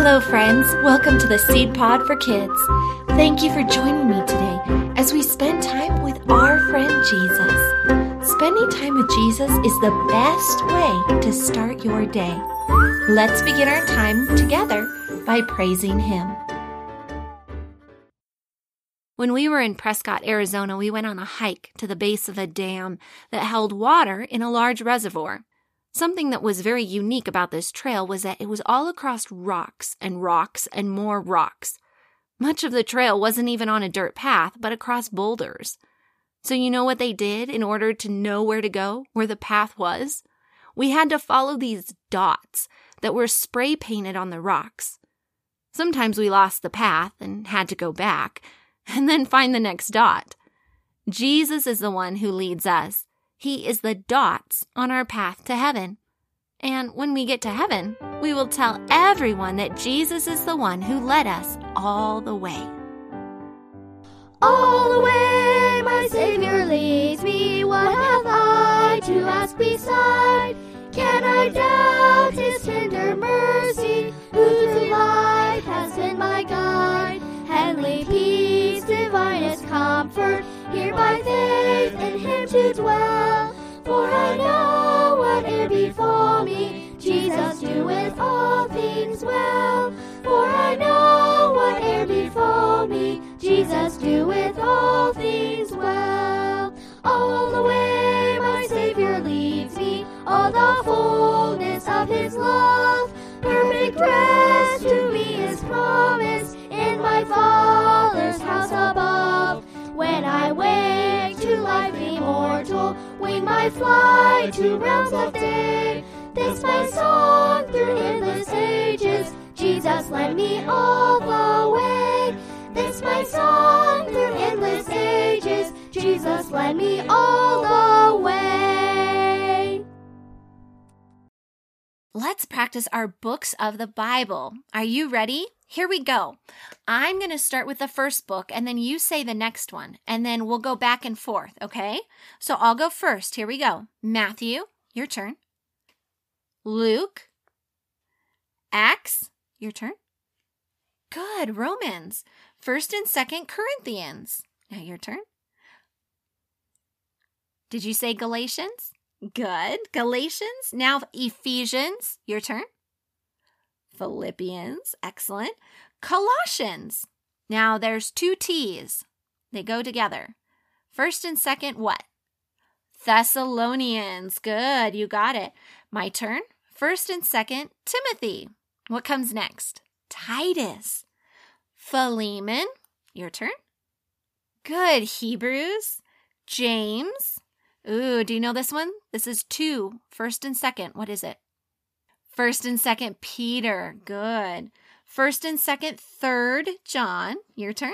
Hello, friends. Welcome to the Seed Pod for Kids. Thank you for joining me today as we spend time with our friend Jesus. Spending time with Jesus is the best way to start your day. Let's begin our time together by praising Him. When we were in Prescott, Arizona, we went on a hike to the base of a dam that held water in a large reservoir. Something that was very unique about this trail was that it was all across rocks and more rocks. Much of the trail wasn't even on a dirt path, but across boulders. So you know what they did in order to know where to go, where the path was? We had to follow these dots that were spray painted on the rocks. Sometimes we lost the path and had to go back, and then find the next dot. Jesus is the one who leads us. He is the dots on our path to heaven. And when we get to heaven, we will tell everyone that Jesus is the one who led us all the way. All the way my Savior leads me. What have I to ask beside? Can I doubt His tender mercy, who through life has been my guide? Heavenly peace, divinest comfort, here by faith in Him to dwell. For I know whate'er befall me, Jesus doeth all things well. For I know whate'er befall me, Jesus doeth all things well. All the way my Savior leads me, all the fullness of His love. Perfect rest to me is promised in my Father's house above. When I wake to life immortal, wing my flight to realms of day. This my song through endless ages, Jesus led me all the way. This my song through endless ages, Jesus led me all the way. Let's practice our books of the Bible. Are you ready? Here we go. I'm going to start with the first book, and then you say the next one, and then we'll go back and forth, okay? So I'll go first. Here we go. Matthew, your turn. Luke. Acts, your turn. Good. Romans. 1st and 2nd Corinthians. Now your turn. Did you say Galatians? Good. Galatians. Now Ephesians, your turn. Philippians, excellent. Colossians. Now there's 2 T's. They go together. 1st and 2nd, what? Thessalonians. Good, you got it. My turn. 1st and 2nd, Timothy. What comes next? Titus. Philemon, your turn. Good, Hebrews. James. Ooh, do you know this one? This is 2, 1st and 2nd. What is it? 1st and 2nd Peter. Good. 1st and 2nd, 3rd John. Your turn.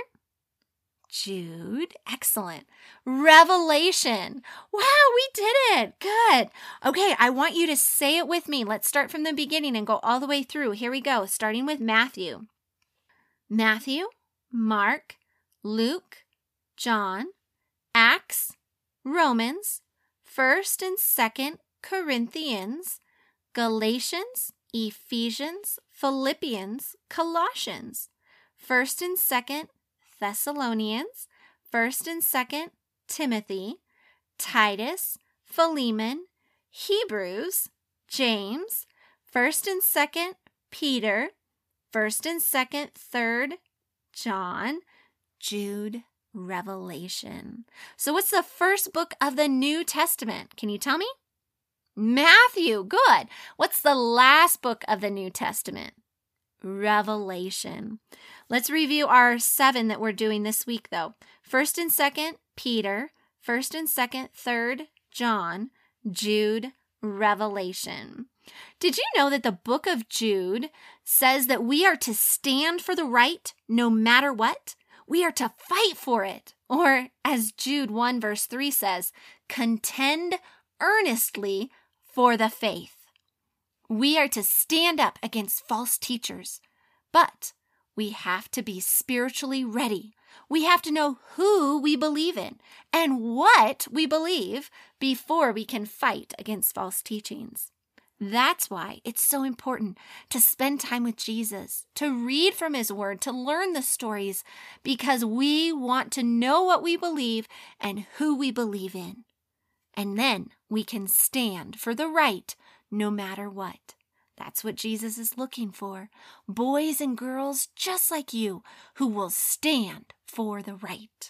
Jude. Excellent. Revelation. Wow, we did it. Good. Okay, I want you to say it with me. Let's start from the beginning and go all the way through. Here we go, starting with Matthew. Matthew, Mark, Luke, John, Acts, Romans, 1st and 2nd Corinthians, Galatians, Ephesians, Philippians, Colossians, 1st and 2nd Thessalonians, 1st and 2nd Timothy, Titus, Philemon, Hebrews, James, 1st and 2nd Peter, 1st and 2nd, 3rd John, Jude, Revelation. So what's the first book of the New Testament? Can you tell me? Matthew. Good. What's the last book of the New Testament? Revelation. Let's review our 7 that we're doing this week, though. 1st and 2nd Peter, 1st and 2nd, 3rd John, Jude, Revelation. Did you know that the book of Jude says that we are to stand for the right no matter what? We are to fight for it. Or as Jude 1 verse 3 says, contend earnestly for the faith. We are to stand up against false teachers, but we have to be spiritually ready. We have to know who we believe in and what we believe before we can fight against false teachings. That's why it's so important to spend time with Jesus, to read from his word, to learn the stories, because we want to know what we believe and who we believe in. And then we can stand for the right no matter what. That's what Jesus is looking for. Boys and girls just like you who will stand for the right.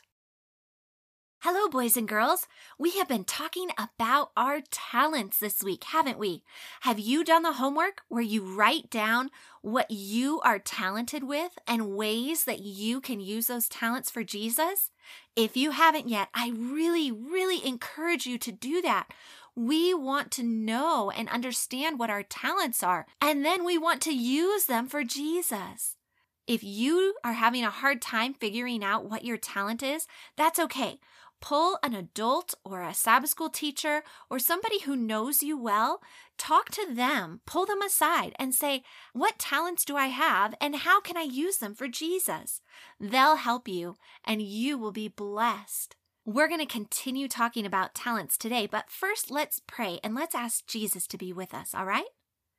Hello, boys and girls. We have been talking about our talents this week, haven't we? Have you done the homework where you write down what you are talented with and ways that you can use those talents for Jesus? If you haven't yet, I really, really encourage you to do that. We want to know and understand what our talents are, and then we want to use them for Jesus. If you are having a hard time figuring out what your talent is, that's okay. Pull an adult or a Sabbath school teacher or somebody who knows you well, talk to them, pull them aside and say, what talents do I have and how can I use them for Jesus? They'll help you and you will be blessed. We're going to continue talking about talents today, but first let's pray and let's ask Jesus to be with us, all right?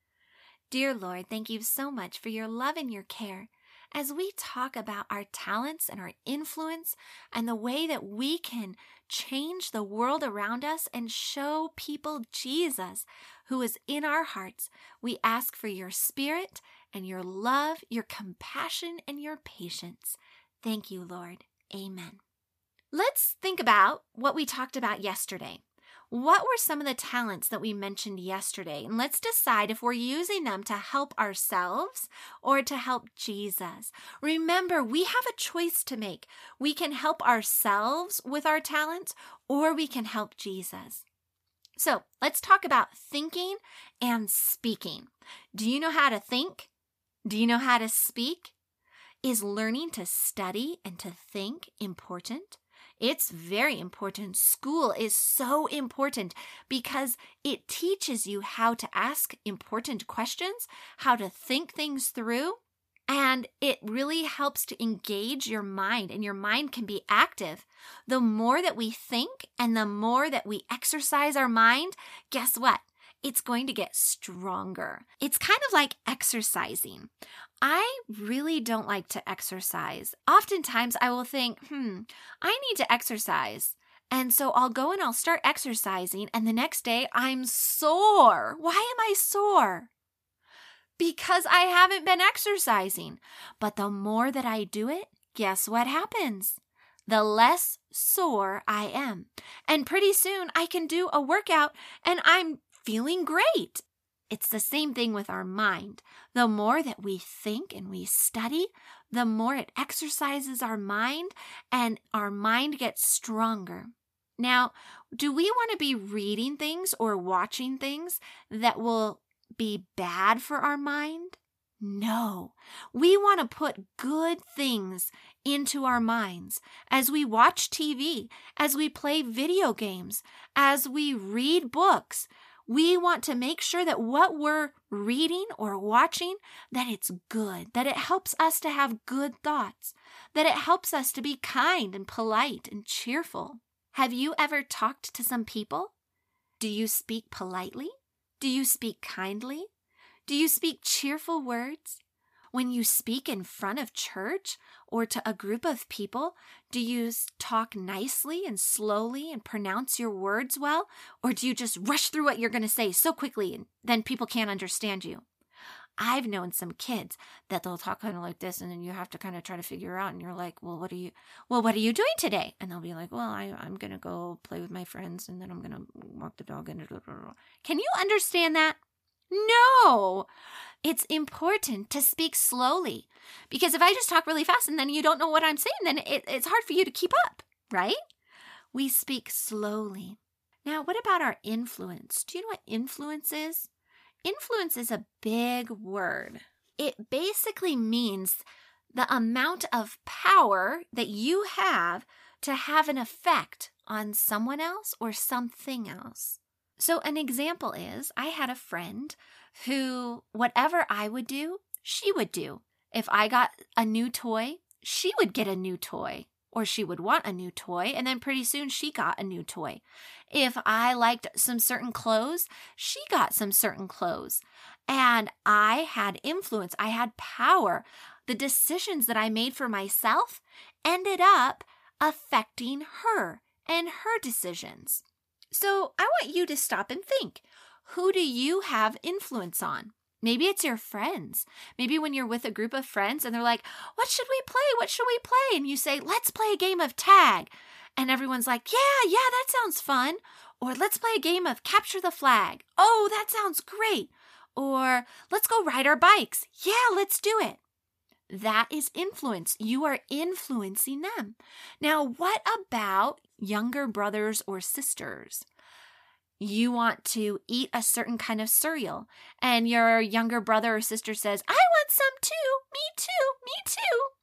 Dear Lord, thank you so much for your love and your care. As we talk about our talents and our influence and the way that we can change the world around us and show people Jesus who is in our hearts, we ask for your spirit and your love, your compassion, and your patience. Thank you, Lord. Amen. Let's think about what we talked about yesterday. What were some of the talents that we mentioned yesterday? And let's decide if we're using them to help ourselves or to help Jesus. Remember, we have a choice to make. We can help ourselves with our talents or we can help Jesus. So let's talk about thinking and speaking. Do you know how to think? Do you know how to speak? Is learning to study and to think important? It's very important. School is so important because it teaches you how to ask important questions, how to think things through, and it really helps to engage your mind, and your mind can be active. The more that we think and the more that we exercise our mind, guess what? It's going to get stronger. It's kind of like exercising. I really don't like to exercise. Oftentimes I will think, I need to exercise. And so I'll go and I'll start exercising and the next day I'm sore. Why am I sore? Because I haven't been exercising. But the more that I do it, guess what happens? The less sore I am. And pretty soon I can do a workout and I'm feeling great. It's the same thing with our mind. The more that we think and we study, the more it exercises our mind and our mind gets stronger. Now, do we want to be reading things or watching things that will be bad for our mind? No. We want to put good things into our minds as we watch TV, as we play video games, as we read books. We want to make sure that what we're reading or watching, that it's good, that it helps us to have good thoughts, that it helps us to be kind and polite and cheerful. Have you ever talked to some people? Do you speak politely? Do you speak kindly? Do you speak cheerful words? When you speak in front of church or to a group of people, do you talk nicely and slowly and pronounce your words well? Or do you just rush through what you're going to say so quickly and then people can't understand you? I've known some kids that they'll talk kind of like this and then you have to kind of try to figure out and you're like, well, what are you doing today? And they'll be like, well, I'm going to go play with my friends and then I'm going to walk the dog. Can you understand that? No, it's important to speak slowly because if I just talk really fast and then you don't know what I'm saying, then it's hard for you to keep up, right? We speak slowly. Now, what about our influence? Do you know what influence is? Influence is a big word. It basically means the amount of power that you have to have an effect on someone else or something else. So an example is I had a friend who whatever I would do, she would do. If I got a new toy, she would get a new toy. or she would want a new toy, and then pretty soon she got a new toy. If I liked some certain clothes, she got some certain clothes. And I had influence. I had power. The decisions that I made for myself ended up affecting her and her decisions. So I want you to stop and think. Who do you have influence on? Maybe it's your friends. Maybe when you're with a group of friends and they're like, what should we play? What should we play? And you say, let's play a game of tag. And everyone's like, yeah, that sounds fun. Or let's play a game of capture the flag. Oh, that sounds great. Or let's go ride our bikes. Yeah, let's do it. That is influence. You are influencing them. Now, what about younger brothers or sisters? You want to eat a certain kind of cereal, and your younger brother or sister says, I want some too. Me too.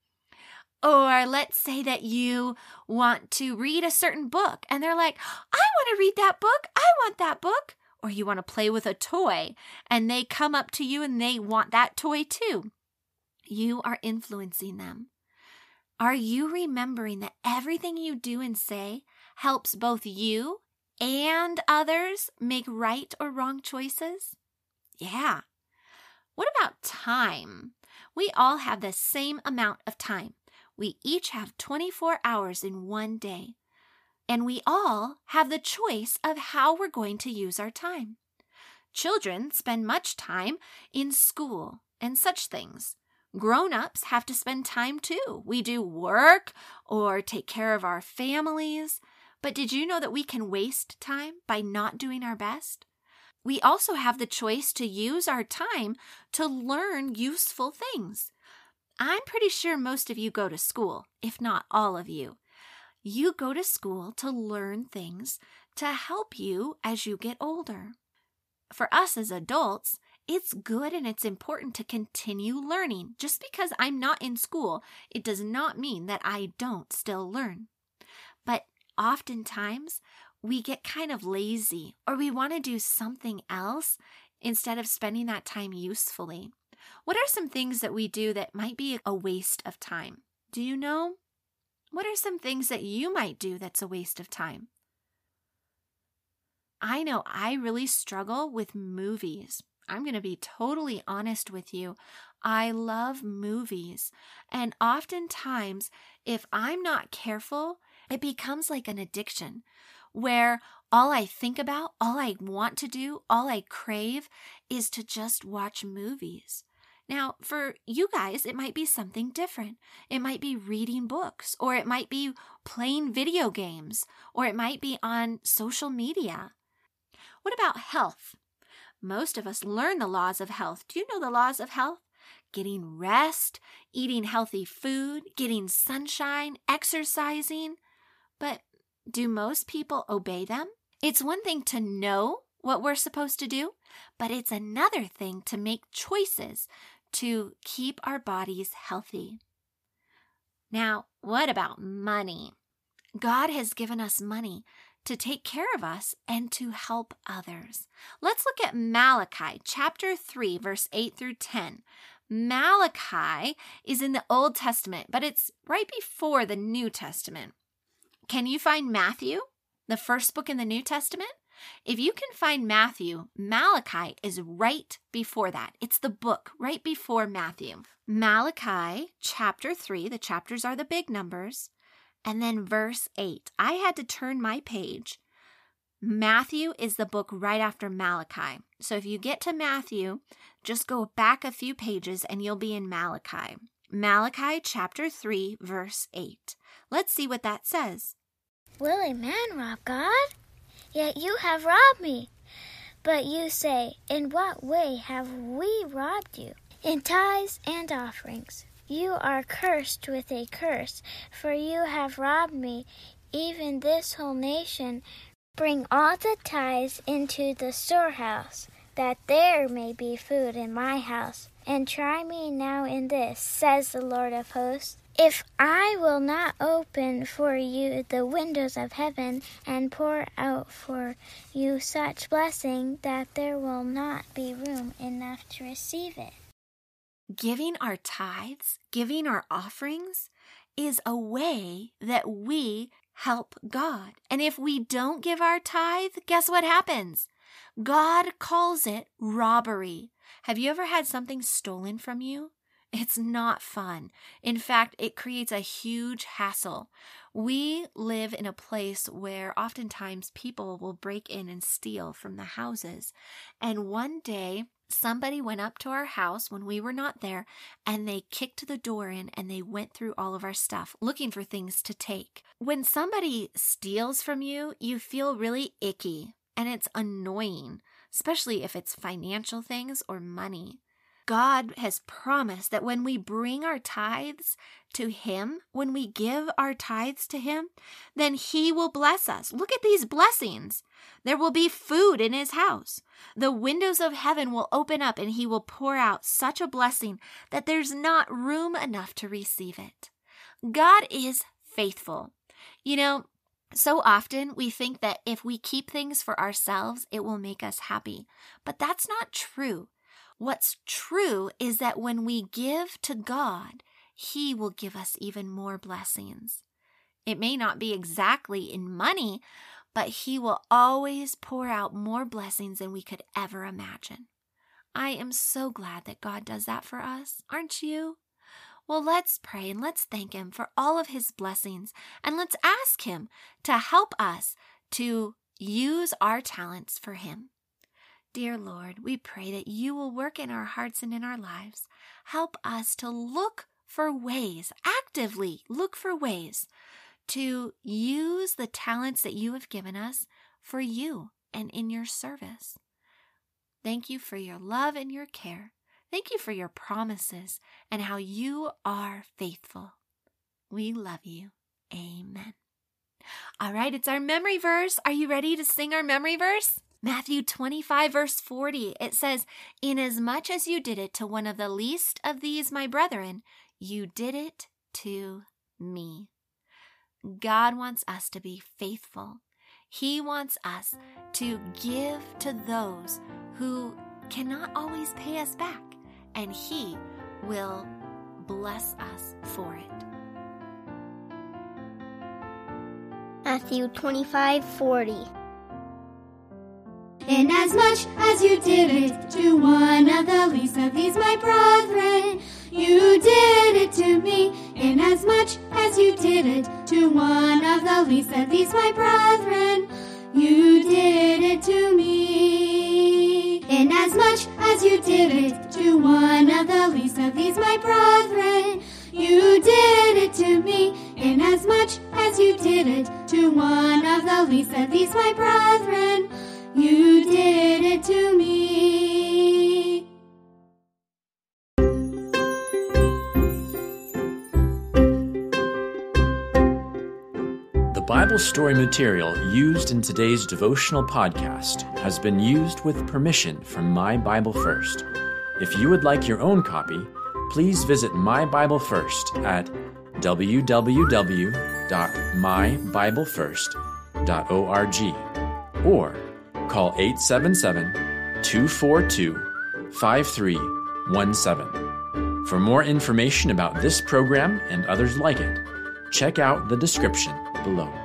Or let's say that you want to read a certain book, and they're like, I want to read that book. I want that book. Or you want to play with a toy, and they come up to you and they want that toy too. You are influencing them. Are you remembering that everything you do and say helps both you and others make right or wrong choices? Yeah. What about time? We all have the same amount of time. We each have 24 hours in one day. And we all have the choice of how we're going to use our time. Children spend much time in school and such things. Grown-ups have to spend time too. We do work or take care of our families. But did you know that we can waste time by not doing our best? We also have the choice to use our time to learn useful things. I'm pretty sure most of you go to school, if not all of you. You go to school to learn things to help you as you get older. For us as adults, it's good and it's important to continue learning. Just because I'm not in school, it does not mean that I don't still learn. But oftentimes, we get kind of lazy or we want to do something else instead of spending that time usefully. What are some things that we do that might be a waste of time? Do you know? What are some things that you might do that's a waste of time? I know I really struggle with movies. I'm going to be totally honest with you. I love movies. And oftentimes, if I'm not careful, it becomes like an addiction where all I think about, all I want to do, all I crave is to just watch movies. Now, for you guys, it might be something different. It might be reading books, or it might be playing video games, or it might be on social media. What about health? Most of us learn the laws of health. Do you know the laws of health? Getting rest, eating healthy food, getting sunshine, exercising. But do most people obey them? It's one thing to know what we're supposed to do, but it's another thing to make choices to keep our bodies healthy. Now, what about money? God has given us money to take care of us and to help others. Let's look at Malachi chapter 3, verse 8 through 10. Malachi is in the Old Testament, but it's right before the New Testament. Can you find Matthew, the first book in the New Testament? If you can find Matthew, Malachi is right before that. It's the book right before Matthew. Malachi chapter 3, the chapters are the big numbers, and then verse 8. I had to turn my page. Matthew is the book right after Malachi. So if you get to Matthew, just go back a few pages and you'll be in Malachi. Malachi chapter 3, verse 8. Let's see what that says. Will a man rob God? Yet you have robbed me. But you say, in what way have we robbed you? In tithes and offerings. You are cursed with a curse, for you have robbed me, even this whole nation. Bring all the tithes into the storehouse, that there may be food in my house. And try me now in this, says the Lord of hosts, if I will not open for you the windows of heaven and pour out for you such blessing that there will not be room enough to receive it. Giving our tithes, giving our offerings, is a way that we help God. And if we don't give our tithe, guess what happens? God calls it robbery. Have you ever had something stolen from you? It's not fun. In fact, it creates a huge hassle. We live in a place where oftentimes people will break in and steal from the houses. And one day, somebody went up to our house when we were not there, and they kicked the door in and they went through all of our stuff looking for things to take. When somebody steals from you, you feel really icky and it's annoying, especially if it's financial things or money. God has promised that when we bring our tithes to Him, when we give our tithes to Him, then He will bless us. Look at these blessings. There will be food in His house. The windows of heaven will open up and He will pour out such a blessing that there's not room enough to receive it. God is faithful. You know, so often we think that if we keep things for ourselves, it will make us happy. But that's not true. What's true is that when we give to God, He will give us even more blessings. It may not be exactly in money, but He will always pour out more blessings than we could ever imagine. I am so glad that God does that for us, aren't you? Well, let's pray and let's thank Him for all of His blessings, and let's ask Him to help us to use our talents for Him. Dear Lord, we pray that You will work in our hearts and in our lives. Help us to look for ways, actively look for ways to use the talents that You have given us for You and in Your service. Thank You for Your love and Your care. Thank You for Your promises and how You are faithful. We love You. Amen. All right, it's our memory verse. Are you ready to sing our memory verse? Matthew 25, verse 40, it says, "Inasmuch as you did it to one of the least of these, my brethren, you did it to me." God wants us to be faithful. He wants us to give to those who cannot always pay us back, and He will bless us for it. Matthew 25:40. Inasmuch as you did it to one of the least of these, my brethren, you did it to me. Inasmuch as you did it to one of the least of these, my brethren, you did it to me. Inasmuch as you did it to one of the least of these, my brethren, you did it to me. Inasmuch as you did it to one of the least of these, my brethren, you did it to me. The Bible story material used in today's devotional podcast has been used with permission from My Bible First. If you would like your own copy, please visit My Bible First at www.mybiblefirst.org or call 877-242-5317. For more information about this program and others like it, check out the description below.